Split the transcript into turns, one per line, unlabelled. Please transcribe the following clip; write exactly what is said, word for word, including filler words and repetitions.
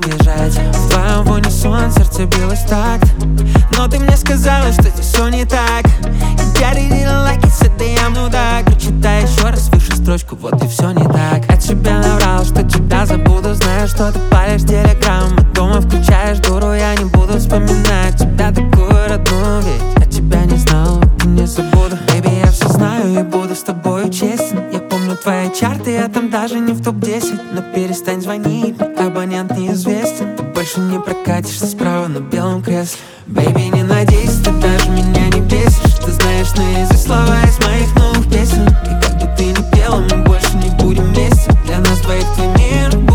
бежать. В твоем в унисон сердце билось так, но ты мне сказала, что здесь все не так. Я really like it, said that I'm no так. Прочитай еще раз выше строчку, вот и все не так. Я тебе наврал, что тебя забуду, знаю, что ты палишь телеграм, а дома включаешь дуру, я не буду вспоминать тебя такую родную, ведь я тебя не знал, и не забуду. Baby, я все знаю и буду с тобой честен. Я помню твои чарты, я там даже не в топ десять. Но перестань звонить, абонент неизвестен. Ты больше не прокатишься справа на белом кресле. Baby, не надейся, ты даже меня не бесишь. Ты знаешь наизусть слова из моих новых песен. И как бы ты ни пела, мы больше не будем вместе. Для нас двоих твой мир